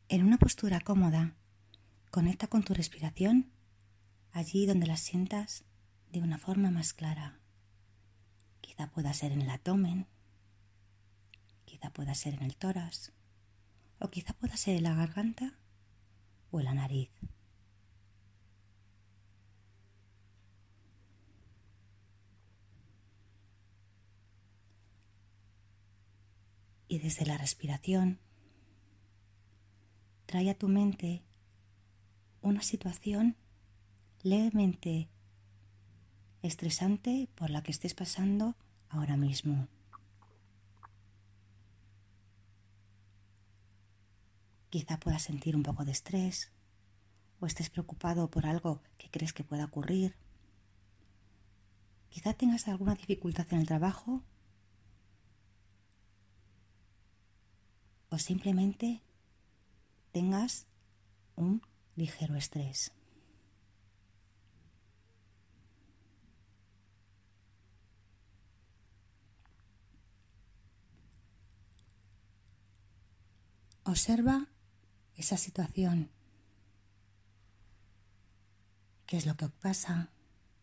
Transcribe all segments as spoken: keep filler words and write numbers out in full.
En una postura cómoda, conecta con tu respiración allí donde la sientas de una forma más clara. Quizá pueda ser en el abdomen, quizá pueda ser en el tórax, o quizá pueda ser en la garganta o en la nariz. Y desde la respiración, trae a tu mente una situación levemente estresante por la que estés pasando ahora mismo. Quizá puedas sentir un poco de estrés o estés preocupado por algo que crees que pueda ocurrir. Quizá tengas alguna dificultad en el trabajo o simplemente tengas un ligero estrés. Observa esa situación. ¿Qué es lo que pasa?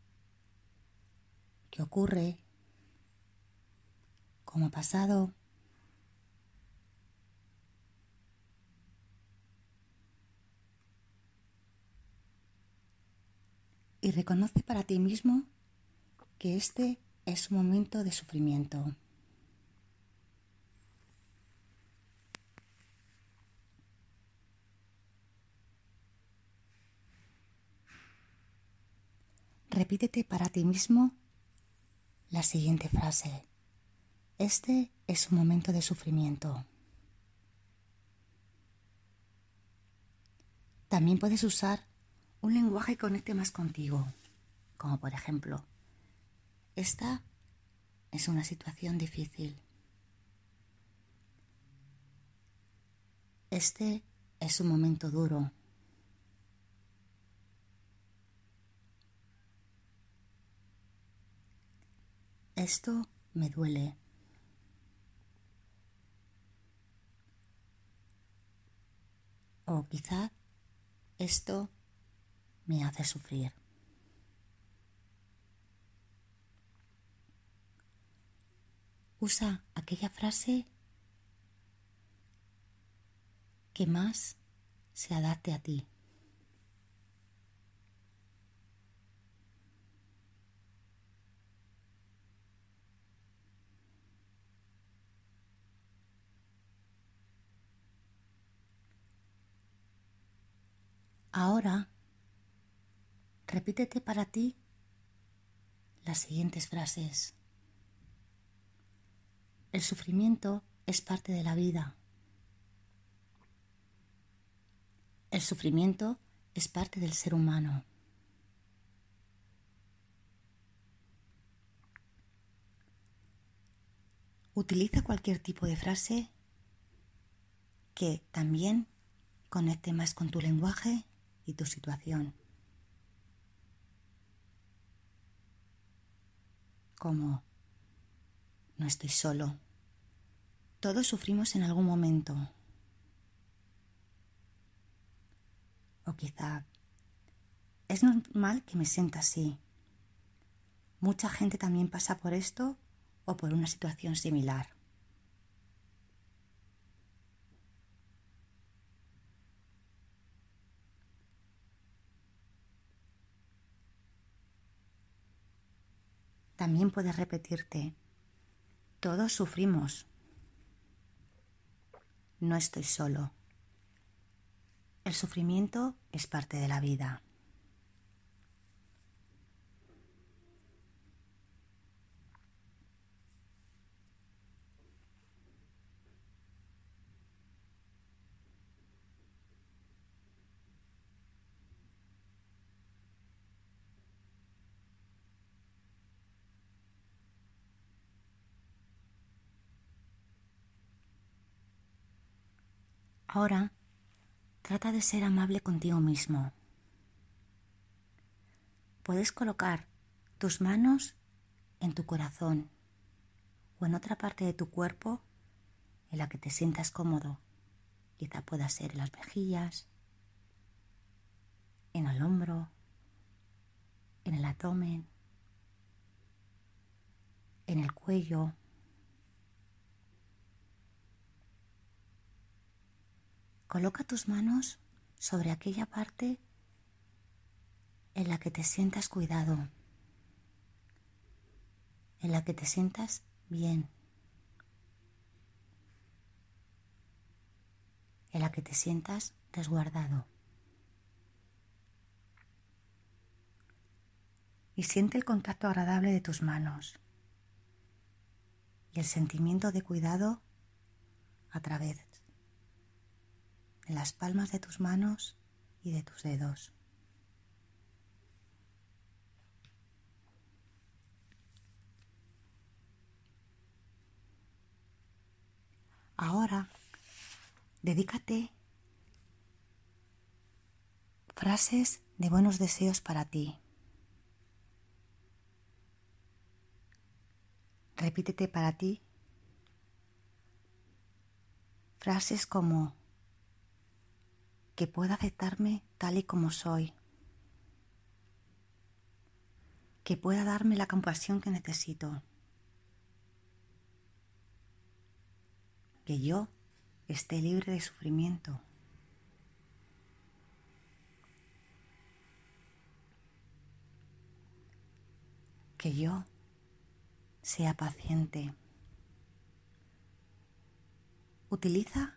¿Qué ocurre? ¿Cómo ha pasado? Y reconoce para ti mismo que este es un momento de sufrimiento. Repítete para ti mismo la siguiente frase. Este es un momento de sufrimiento. También puedes usar un lenguaje que conecte más contigo, como por ejemplo, esta es una situación difícil. Este es un momento duro. Esto me duele. O quizá esto me hace sufrir. Usa aquella frase que más se adapte a ti. Ahora, repítete para ti las siguientes frases. El sufrimiento es parte de la vida. El sufrimiento es parte del ser humano. Utiliza cualquier tipo de frase que también conecte más con tu lenguaje y tu situación. Como, no estoy solo. Todos sufrimos en algún momento. O quizá, es normal que me sienta así. Mucha gente también pasa por esto o por una situación similar. También puedes repetirte, todos sufrimos. No estoy solo. El sufrimiento es parte de la vida. Ahora, trata de ser amable contigo mismo. Puedes colocar tus manos en tu corazón o en otra parte de tu cuerpo en la que te sientas cómodo. Quizá pueda ser en las mejillas, en el hombro, en el abdomen, en el cuello. Coloca tus manos sobre aquella parte en la que te sientas cuidado, en la que te sientas bien, en la que te sientas resguardado. Y siente el contacto agradable de tus manos y el sentimiento de cuidado a través de las palmas de tus manos y de tus dedos. Ahora, dedícate frases de buenos deseos para ti. Repítete para ti frases como que pueda aceptarme tal y como soy, que pueda darme la compasión que necesito, que yo esté libre de sufrimiento, que yo sea paciente. Utiliza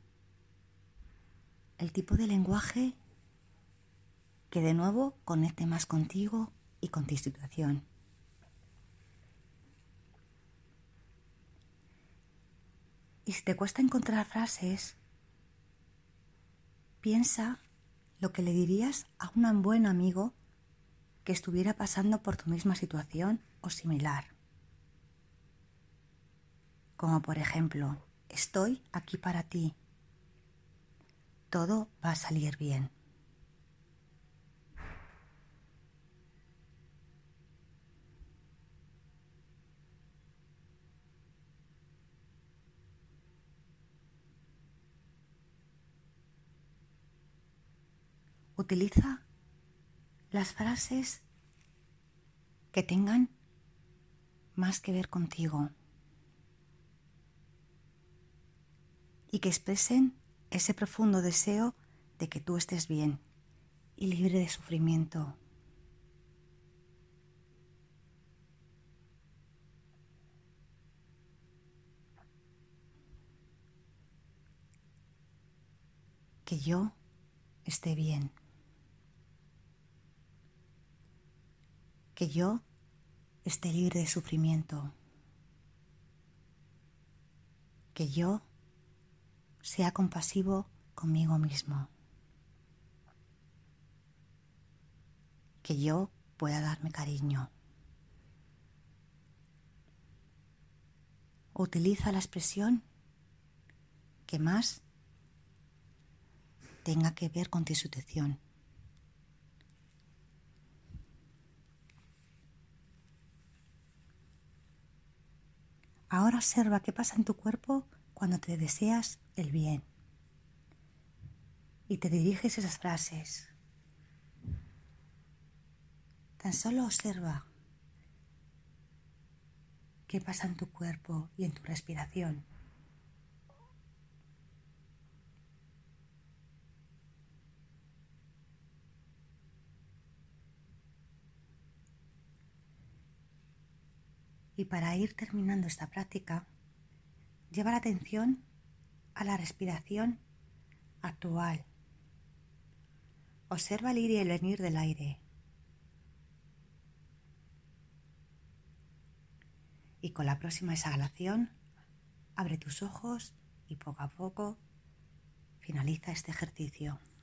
el tipo de lenguaje que de nuevo conecte más contigo y con tu situación. Y si te cuesta encontrar frases, piensa lo que le dirías a un buen amigo que estuviera pasando por tu misma situación o similar. Como por ejemplo, estoy aquí para ti. Todo va a salir bien. Utiliza las frases que tengan más que ver contigo y que expresen ese profundo deseo de que tú estés bien y libre de sufrimiento. Que yo esté bien. Que yo esté libre de sufrimiento. Que yo sea compasivo conmigo mismo. Que yo pueda darme cariño. Utiliza la expresión que más tenga que ver con tu situación. Ahora observa qué pasa en tu cuerpo cuando te deseas el bien y te diriges esas frases. Tan solo observa qué pasa en tu cuerpo y en tu respiración. Y para ir terminando esta práctica, lleva la atención a la respiración actual. Observa el ir y el venir del aire. Y con la próxima exhalación, abre tus ojos y poco a poco finaliza este ejercicio.